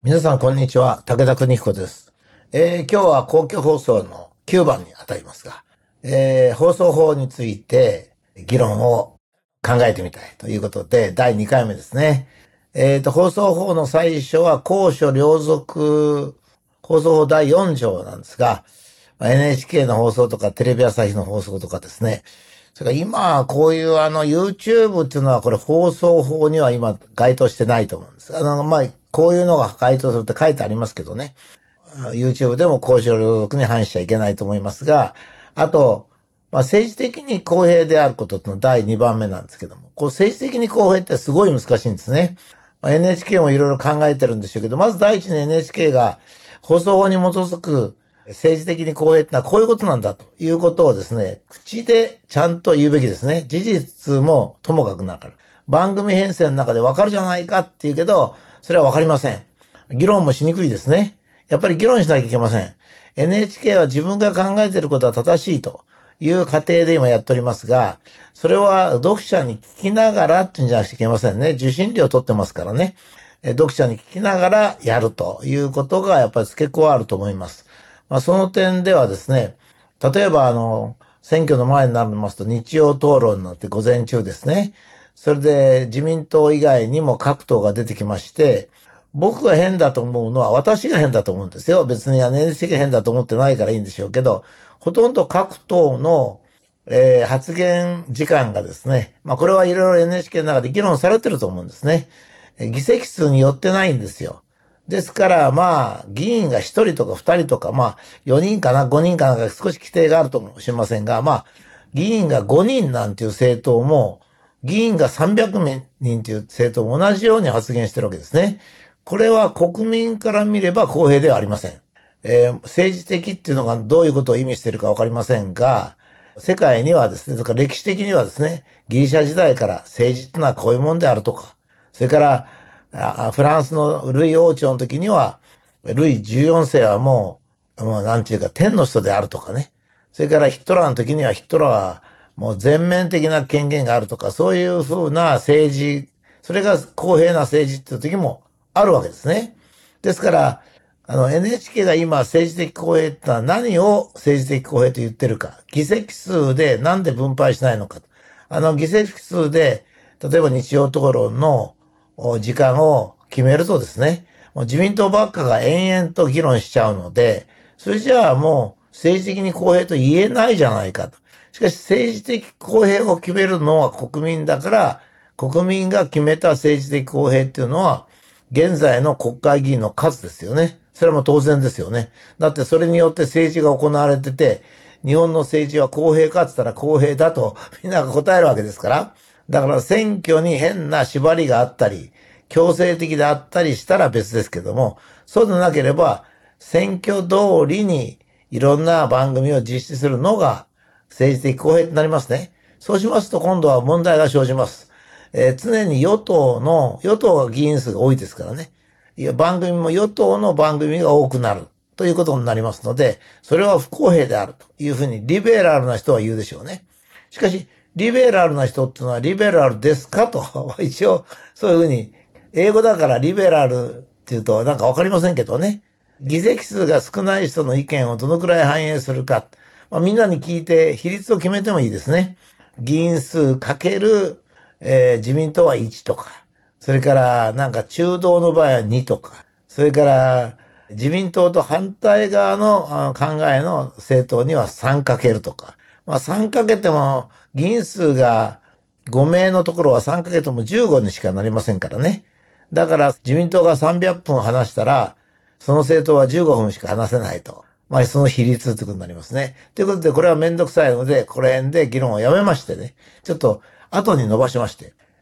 皆さん、こんにちは。武田邦彦です。今日は公共放送の9番にあたりますが、放送法について議論を考えてみたいということで、第2回目ですね。放送法の最初は公諸両属放送法第4条なんですが、NHK の放送とかテレビ朝日の放送とかですね。それから今、こういうYouTube っていうのはこれ放送法には今該当してないと思うんです。こういうのが該当するって書いてありますけどね。YouTube でも公序良俗に反しちゃいけないと思いますが、あと、政治的に公平であることの第2番目なんですけども、こう政治的に公平ってすごい難しいんですね。NHK もいろいろ考えてるんでしょうけど、まず第一に NHK が放送法に基づく政治的に公平ってのはこういうことなんだということをですね、口でちゃんと言うべきですね。事実もともかくなから。番組編成の中でわかるじゃないかって言うけど、それはわかりません。議論もしにくいですね。やっぱり議論しなきゃいけません。NHK は自分が考えていることは正しいという過程で今やっておりますが、それは読者に聞きながらっていうんじゃなくちゃいけませんね。受信料取ってますからね。読者に聞きながらやるということがやっぱり付け加わると思います。その点ではですね、例えば選挙の前になりますと日曜討論になって午前中ですね。それで自民党以外にも各党が出てきまして、僕が変だと思うのは私が変だと思うんですよ。別にNHK が変だと思ってないからいいんでしょうけど、ほとんど各党の、発言時間がですね、これはいろいろ NHK の中で議論されてると思うんですね。議席数によってないんですよ。ですから、議員が1人とか2人とか、4人かな、5人かなんか少し規定があるともしれませんが、議員が5人なんていう政党も、議員が300人という政党も同じように発言してるわけですね。これは国民から見れば公平ではありません。政治的っていうのがどういうことを意味しているかわかりませんが、世界にはですね、それから歴史的にはですね、ギリシャ時代から政治ってのはこういうもんであるとか、それからフランスのルイ王朝の時には、ルイ14世はもうなんていうか天の人であるとかね。それからヒットラーの時にはヒットラーはもう全面的な権限があるとか、そういう風な政治、それが公平な政治っていう時もあるわけですね。ですから、NHK が今政治的公平ってのは何を政治的公平と言ってるか。議席数でなんで分配しないのか。議席数で、例えば日曜討論の時間を決めるとですね、もう自民党ばっかが延々と議論しちゃうので、それじゃあもう政治的に公平と言えないじゃないかと。しかし政治的公平を決めるのは国民だから、国民が決めた政治的公平っていうのは、現在の国会議員の数ですよね。それも当然ですよね。だってそれによって政治が行われてて、日本の政治は公平かって言ったら公平だとみんなが答えるわけですから。だから選挙に変な縛りがあったり、強制的であったりしたら別ですけども、そうでなければ、選挙通りにいろんな番組を実施するのが政治的公平となりますね。そうしますと今度は問題が生じます。常に与党が議員数が多いですからね。番組も与党の番組が多くなるということになりますので、それは不公平であるというふうにリベラルな人は言うでしょうね。しかし、リベラルな人っていうのはリベラルですかと、一応そういうふうに、英語だからリベラルっていうとなんかわかりませんけどね。議席数が少ない人の意見をどのくらい反映するか。みんなに聞いて比率を決めてもいいですね。議員数かける、自民党は1とか。それからなんか中道の場合は2とか。それから自民党と反対側の考えの政党には3かけるとか。3かけても議員数が5名のところは3かけても15にしかなりませんからね。だから自民党が300分話したら、その政党は15分しか話せないと。その比率ってことになりますね。ということで、これはめんどくさいので、この辺で議論をやめましてね。ちょっと後に伸ばしまして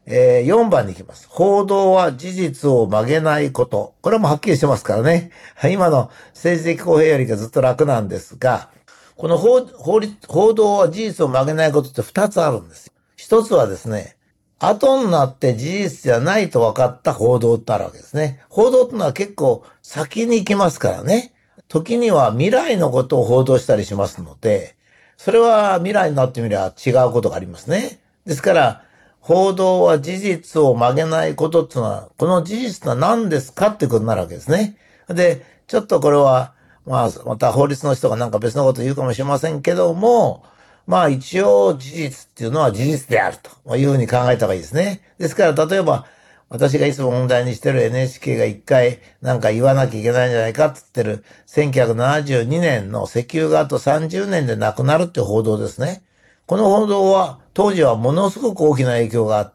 。4番に行きます。報道は事実を曲げないこと。これはもうはっきりしてますからね。今の政治的公平よりがずっと楽なんですが、この報道は事実を曲げないことって2つあるんですよ。1つはですね、後になって事実じゃないと分かった報道ってあるわけですね。報道ってのは結構先に行きますからね。時には未来のことを報道したりしますので、それは未来になってみれば違うことがありますね。ですから、 報道は事実を曲げないことっていうのは、この事実は何ですかっていうことになるわけですね。で、ちょっとこれは、また法律の人がなんか別のこと言うかもしれませんけども、一応事実っていうのは事実であるというふうに考えた方がいいですね。ですから、例えば、私がいつも問題にしてる NHK が一回なんか言わなきゃいけないんじゃないかって言ってる1972年の石油があと30年でなくなるっていう報道ですね。この報道は当時はものすごく大きな影響があって、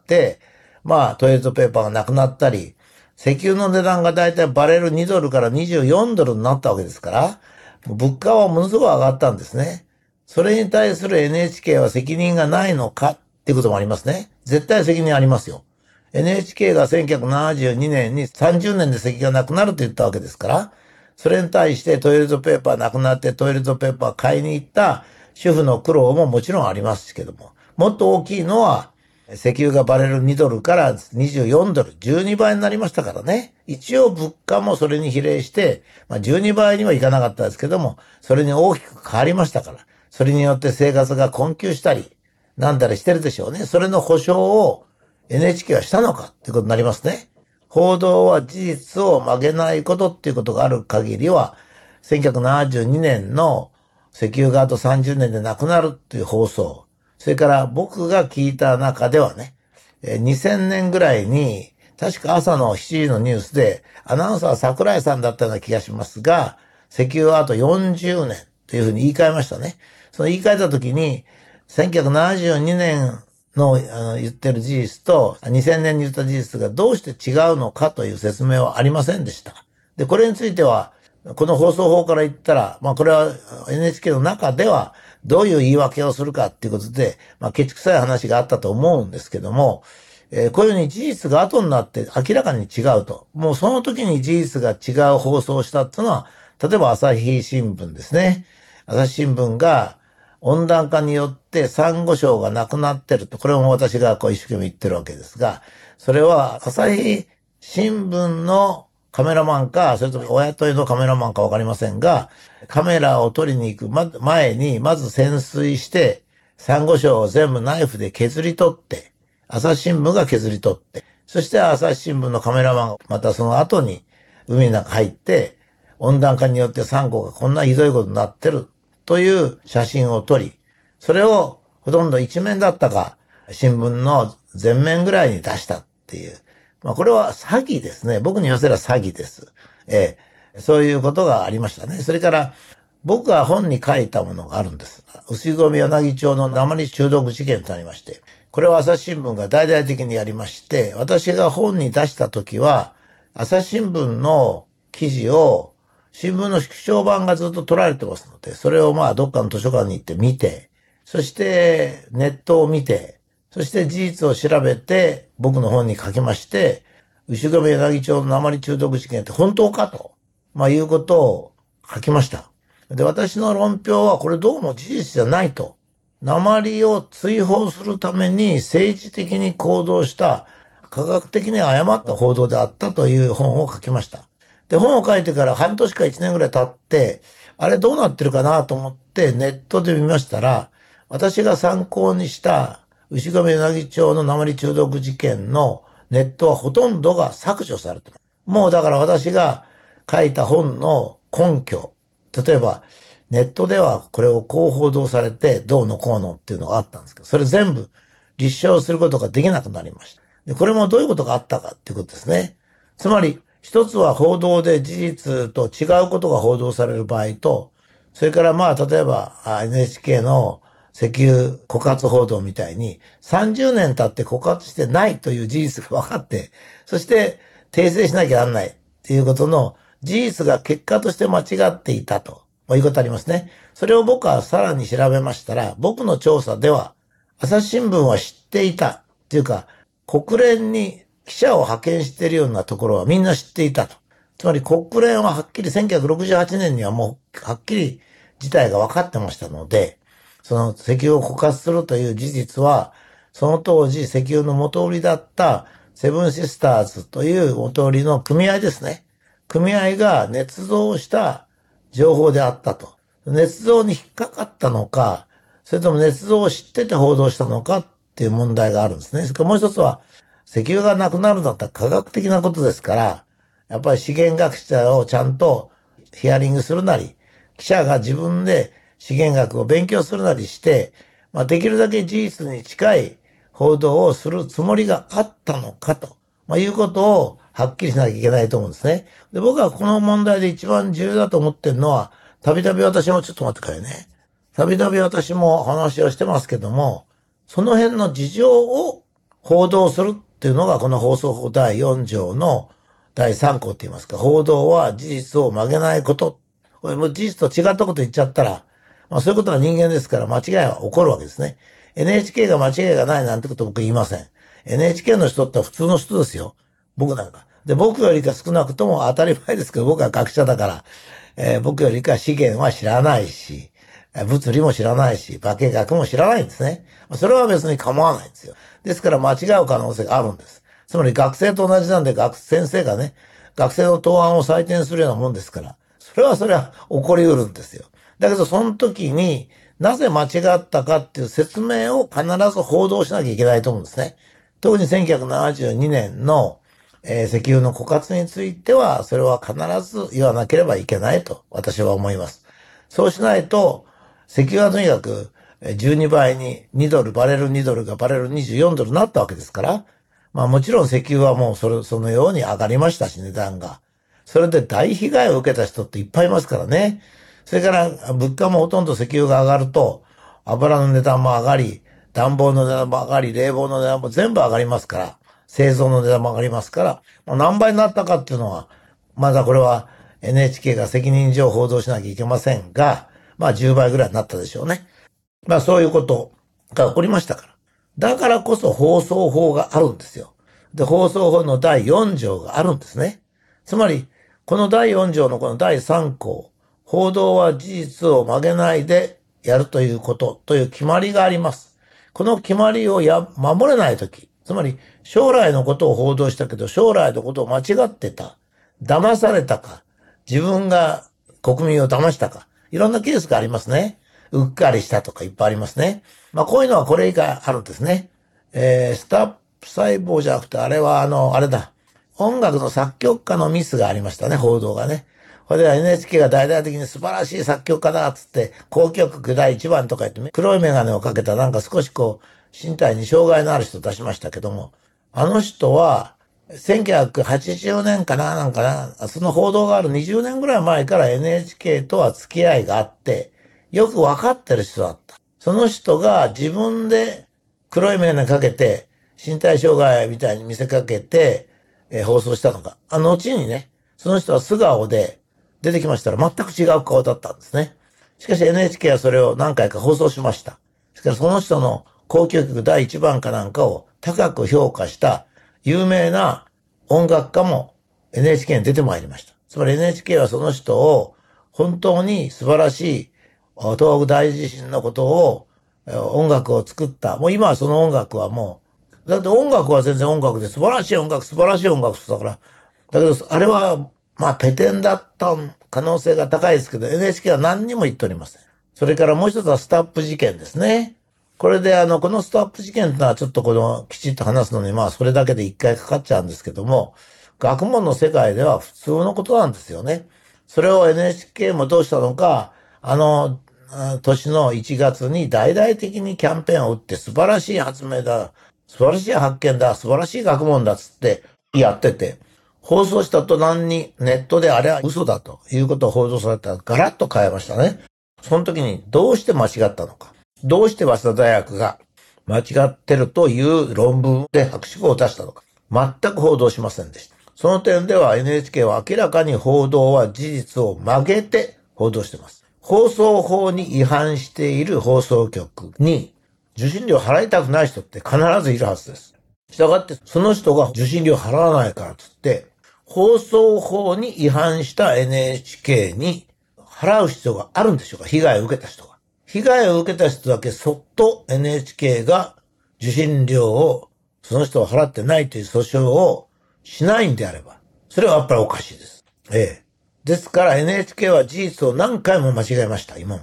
トイレットペーパーがなくなったり、石油の値段がだいたいバレル2ドルから24ドルになったわけですから、物価はものすごく上がったんですね。それに対する NHK は責任がないのかっていうこともありますね。絶対責任ありますよ。NHK が1972年に30年で石油がなくなると言ったわけですから、それに対してトイレットペーパーなくなってトイレットペーパー買いに行った主婦の苦労ももちろんありますけども、もっと大きいのは石油がバレル2ドルから24ドル、12倍になりましたからね。一応物価もそれに比例して、12倍にはいかなかったですけども、それに大きく変わりましたから、それによって生活が困窮したり、なんだりしてるでしょうね。それの保証を NHK はしたのかっていうことになりますね。報道は事実を曲げないことっていうことがある限りは、1972年の石油があと30年でなくなるっていう放送、それから僕が聞いた中ではね、2000年ぐらいに、確か朝の7時のニュースで、アナウンサーは桜井さんだったような気がしますが、石油はあと40年というふうに言い換えましたね。その言い換えたときに、1972年の言ってる事実と、2000年に言った事実がどうして違うのかという説明はありませんでした。で、これについては、この放送法から言ったら、これは NHK の中ではどういう言い訳をするかっていうことで、ケチくさい話があったと思うんですけども、こういうふうに事実が後になって明らかに違うと。もうその時に事実が違う放送をしたっていうのは、例えば朝日新聞ですね。朝日新聞が温暖化によってサンゴ礁がなくなってると。これも私が一生懸命言ってるわけですが、それは朝日新聞のカメラマンか、それとも親問いのカメラマンかわかりませんが、カメラを撮りに行く前に、まず潜水して、サンゴ礁を全部ナイフで削り取って、朝日新聞が削り取って、そして朝日新聞のカメラマンがまたその後に海の中入って、温暖化によってサンゴがこんなひどいことになってるという写真を撮り、それをほとんど一面だったか、新聞の全面ぐらいに出したっていう。これは詐欺ですね。僕に言わせれば詐欺です。そういうことがありましたね。それから、僕が本に書いたものがあるんです。牛込柳町の鉛中毒事件となりまして、これは朝日新聞が大々的にやりまして、私が本に出したときは、朝日新聞の記事を、新聞の縮小版がずっと取られてますので、それをどっかの図書館に行って見て、そしてネットを見て、そして事実を調べて、僕の本に書きまして、牛込柳町の鉛中毒事件って本当かと、いうことを書きました。で、私の論評はこれどうも事実じゃないと。鉛を追放するために政治的に行動した科学的に誤った報道であったという本を書きました。で、本を書いてから半年か1年ぐらい経って、あれどうなってるかなと思ってネットで見ましたら、私が参考にした牛込柳町の鉛中毒事件のネットはほとんどが削除されてる。もうだから私が書いた本の根拠、例えばネットではこれをこう報道されてどうのこうのっていうのがあったんですけど、それ全部立証することができなくなりました。で、これもどういうことがあったかっていうことですね。つまり、一つは報道で事実と違うことが報道される場合と、それから例えば NHK の石油枯渇報道みたいに30年経って枯渇してないという事実が分かって、そして訂正しなきゃならないっていうことの事実が結果として間違っていたということありますね。それを僕はさらに調べましたら、僕の調査では朝日新聞は知っていたっていうか、国連に記者を派遣しているようなところはみんな知っていたと。つまり国連ははっきり1968年にはもうはっきり事態が分かってましたので、その石油を枯渇するという事実は、その当時石油の元売りだったセブンシスターズという元売りの組合ですね。組合が捏造した情報であったと。捏造に引っかかったのか、それとも捏造を知ってて報道したのかっっていう問題があるんですね。それからもう一つは、石油がなくなるんだったら科学的なことですから、やっぱり資源学者をちゃんとヒアリングするなり、記者が自分で資源学を勉強するなりして、できるだけ事実に近い報道をするつもりがあったのかと、いうことをはっきりしなきゃいけないと思うんですね。で、僕はこの問題で一番重要だと思ってるのは、たびたび私もちょっと待ってくださいね。たびたび私も話をしてますけども、その辺の事情を報道するっていうのがこの放送法第4条の第3項って言いますか、報道は事実を曲げないこと。これもう事実と違ったこと言っちゃったら、そういうことは人間ですから間違いは起こるわけですね。NHK が間違いがないなんてこと僕言いません。NHK の人って普通の人ですよ。僕なんか。で、僕よりか少なくとも当たり前ですけど、僕は学者だから、僕よりか資源は知らないし、物理も知らないし、化学も知らないんですね。それは別に構わないんですよ。ですから間違う可能性があるんです。つまり学生と同じなんで先生がね、学生の答案を採点するようなもんですから、それは起こり得るんですよ。だけどその時になぜ間違ったかっていう説明を必ず報道しなきゃいけないと思うんですね。特に1972年の、石油の枯渇については、それは必ず言わなければいけないと私は思います。そうしないと、石油はとにかく12倍に$2、バレル$2がバレル$24になったわけですから、もちろん石油はもうそのように上がりましたし、値段が。それで大被害を受けた人っていっぱいいますからね。それから物価もほとんど石油が上がると、油の値段も上がり、暖房の値段も上がり、冷房の値段も全部上がりますから、製造の値段も上がりますから、何倍になったかっていうのは、まだこれは NHK が責任上報道しなきゃいけませんが、10倍ぐらいになったでしょうね。そういうことが起こりましたから。だからこそ放送法があるんですよ。で、放送法の第4条があるんですね。つまり、この第4条のこの第3項、報道は事実を曲げないでやるということという決まりがあります。この決まりを守れないとき、つまり将来のことを報道したけど将来のことを間違ってた、騙されたか、自分が国民を騙したか、いろんなケースがありますね。うっかりしたとかいっぱいありますね。こういうのはこれ以下あるんですね。スタップ細胞じゃなくて、あれはあれだ。音楽の作曲家のミスがありましたね、報道がね。これでは NHK が大々的に素晴らしい作曲家だっつって、交響曲第1番とか言って、黒いメガネをかけた少し身体に障害のある人を出しましたけども、あの人は、1980年かなその報道がある20年ぐらい前から NHK とは付き合いがあって、よくわかってる人だった。その人が自分で黒いメガネかけて、身体障害みたいに見せかけて、放送したのか。後にね、その人は素顔で出てきましたら全く違う顔だったんですね。しかし NHK はそれを何回か放送しました。ですからその人の交響曲第1番かなんかを高く評価した有名な音楽家も NHK に出てまいりました。つまり NHK はその人を本当に素晴らしい東北大地震のことを音楽を作った。もう今はその音楽はもう、だって音楽は全然音楽で素晴らしい音楽だから、だけどあれはペテンだった可能性が高いですけど NHK は何にも言っておりません。それからもう一つはスタップ事件ですね。これでこのスタップ事件ってのはちょっときちっと話すのにそれだけで一回かかっちゃうんですけども、学問の世界では普通のことなんですよね。それを NHK もどうしたのか、年の1月に大々的にキャンペーンを打って素晴らしい発明だ、素晴らしい発見だ、素晴らしい学問だっつってやってて、放送した途端にネットであれは嘘だということを報道されたらガラッと変えましたね。その時にどうして間違ったのか。どうして早稲田大学が間違ってるという論文で博士号を出したのか。全く報道しませんでした。その点では NHK は明らかに報道は事実を曲げて報道しています。放送法に違反している放送局に受信料払いたくない人って必ずいるはずです。したがってその人が受信料払わないからと言って、放送法に違反した NHK に払う必要があるんでしょうか？被害を受けた人が。被害を受けた人だけそっと NHK が受信料をその人は払ってないという訴訟をしないんであれば、それはやっぱりおかしいです。ですから NHK は事実を何回も間違えました、今まで。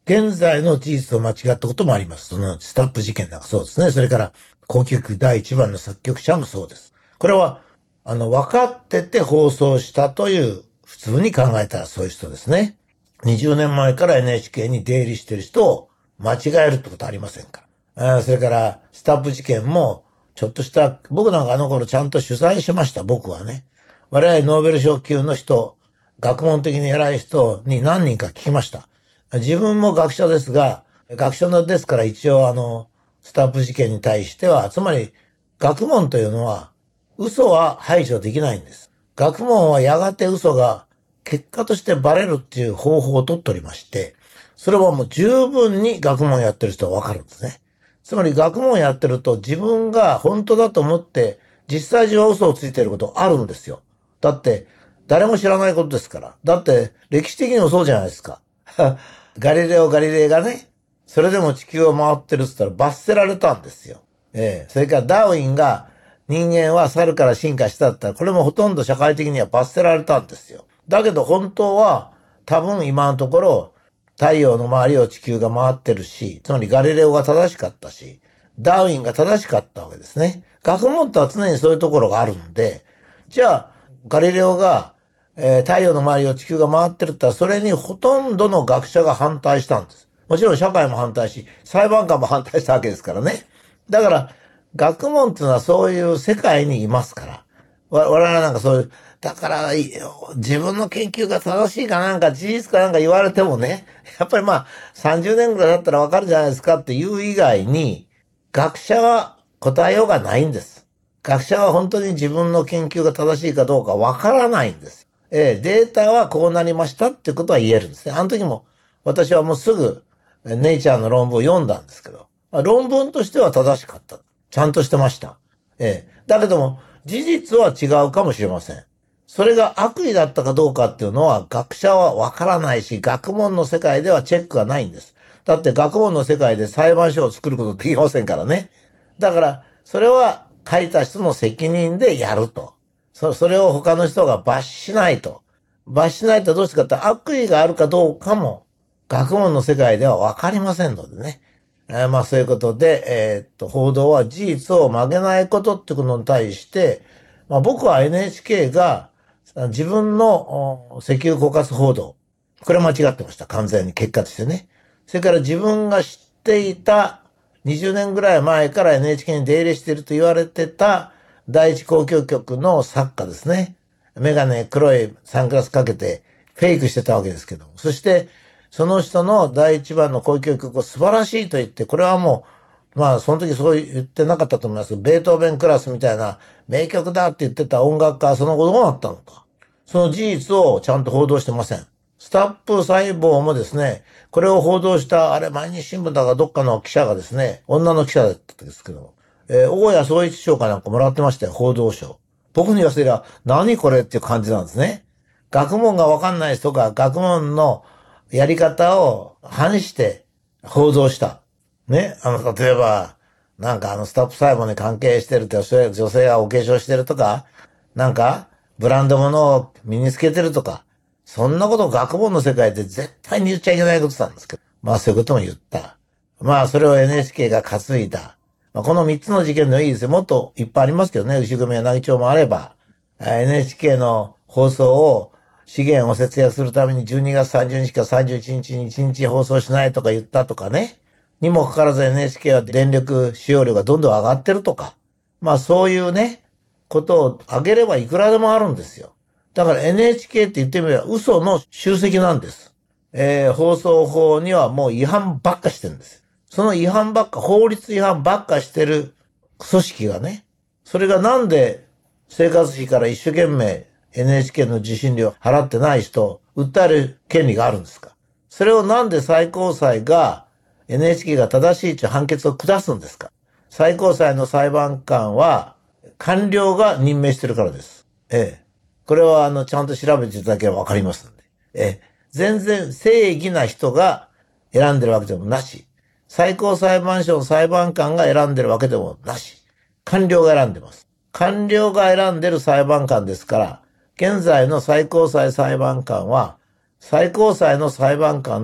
現在の事実を間違ったこともあります。そのスタップ事件なんかそうですね。それから、交響曲第一番の作曲者もそうです。これは、分かってて放送したという、普通に考えたらそういう人ですね。20年前から NHK に出入りしてる人を間違えるってことありませんから。それから、スタップ事件も、ちょっとした、僕なんかあの頃ちゃんと取材しました、僕はね。我々ノーベル賞級の人、学問的に偉い人に何人か聞きました。自分も学者ですが、学者ですから一応スタップ事件に対しては、つまり学問というのは嘘は排除できないんです。学問はやがて嘘が結果としてバレるっていう方法を取っておりまして、それはもう十分に学問やってる人はわかるんですね。つまり学問やってると自分が本当だと思って実際上は嘘をついていることあるんですよ。だって誰も知らないことですから。だって歴史的にもそうじゃないですか。ガリレイがね、それでも地球を回ってるって言ったら罰せられたんですよ。それからダーウィンが人間は猿から進化したって言ったら、これもほとんど社会的には罰せられたんですよ。だけど本当は多分今のところ太陽の周りを地球が回ってるし、つまりガリレオが正しかったし、ダーウィンが正しかったわけですね。学問とは常にそういうところがあるんで、じゃあガリレオが太陽の周りを地球が回ってるって言ったら、それにほとんどの学者が反対したんです。もちろん社会も反対し、裁判官も反対したわけですからね。だから、学問っていうのはそういう世界にいますから。我々なんかそういう、だから、自分の研究が正しいかなんか事実かなんか言われてもね、やっぱりまあ、30年ぐらいだったらわかるじゃないですかっていう以外に、学者は答えようがないんです。学者は本当に自分の研究が正しいかどうかわからないんです。データはこうなりましたってことは言えるんですね。あの時も私はもうすぐネイチャーの論文を読んだんですけど、論文としては正しかった。ちゃんとしてました。だけども事実は違うかもしれません。それが悪意だったかどうかっていうのは学者はわからないし、学問の世界ではチェックがないんです。だって学問の世界で裁判所を作ることできませんからね。だから、それは書いた人の責任でやると。それを他の人が罰しないと。罰しないとどうしてかって悪意があるかどうかも学問の世界ではわかりませんのでね。まあそういうことで、報道は事実を曲げないことってことに対して、まあ僕は NHK が自分の石油枯渇報道、これは間違ってました。完全に結果としてね。それから自分が知っていた20年ぐらい前から NHK に出入りしていると言われてた第一交響曲の作家ですね。メガネ黒いサングラスかけてフェイクしてたわけですけども。そしてその人の第一番の交響曲を素晴らしいと言って、これはもう、まあその時そう言ってなかったと思いますけど、ベートーベンクラスみたいな名曲だって言ってた音楽家はその後どうなったのか。その事実をちゃんと報道してません。スタップ細胞もですね、これを報道した、あれ、毎日新聞だかどっかの記者がですね、女の記者だったんですけど、大谷総一賞かなんかもらってましたよ、報道賞。僕に言わせりゃ、何これっていう感じなんですね。学問がわかんない人が学問のやり方を反して報道した。ね。例えば、なんかスタップ細胞に関係してるって、女性がお化粧してるとか、なんか、ブランド物を身につけてるとか、そんなこと学問の世界で絶対に言っちゃいけないことなんですけど。まあそういうことも言った。まあそれを NHK が担いだ。まあこの3つの事件のいいですよ。もっといっぱいありますけどね。牛組柳町もあれば、NHK の放送を資源を節約するために12月30日か31日に1日放送しないとか言ったとかね。にもかかわらず NHK は電力使用量がどんどん上がってるとか。まあそういうね、ことを挙げればいくらでもあるんですよ。だから NHK って言ってみれば嘘の集積なんです。放送法にはもう違反ばっかしてるんです。その違反ばっか、法律違反ばっかしてる組織がね、それがなんで生活費から一生懸命 NHK の受信料払ってない人を訴える権利があるんですか？それをなんで最高裁が NHK が正しいという判決を下すんですか？最高裁の裁判官は官僚が任命してるからです。これはちゃんと調べていただければわかりますので。全然正義な人が選んでるわけでもなし。最高裁判所の裁判官が選んでるわけでもなし。官僚が選んでます。官僚が選んでる裁判官ですから、現在の最高裁裁判官は、最高裁の裁判官では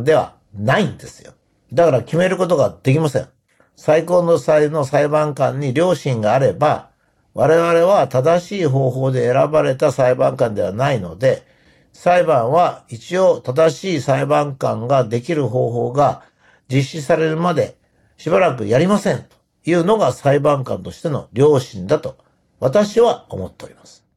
ないんですよ。だから決めることができません。最高の裁の裁判官に良心があれば、我々は正しい方法で選ばれた裁判官ではないので、裁判は一応正しい裁判官ができる方法が実施されるまでしばらくやりませんというのが裁判官としての良心だと私は思っております。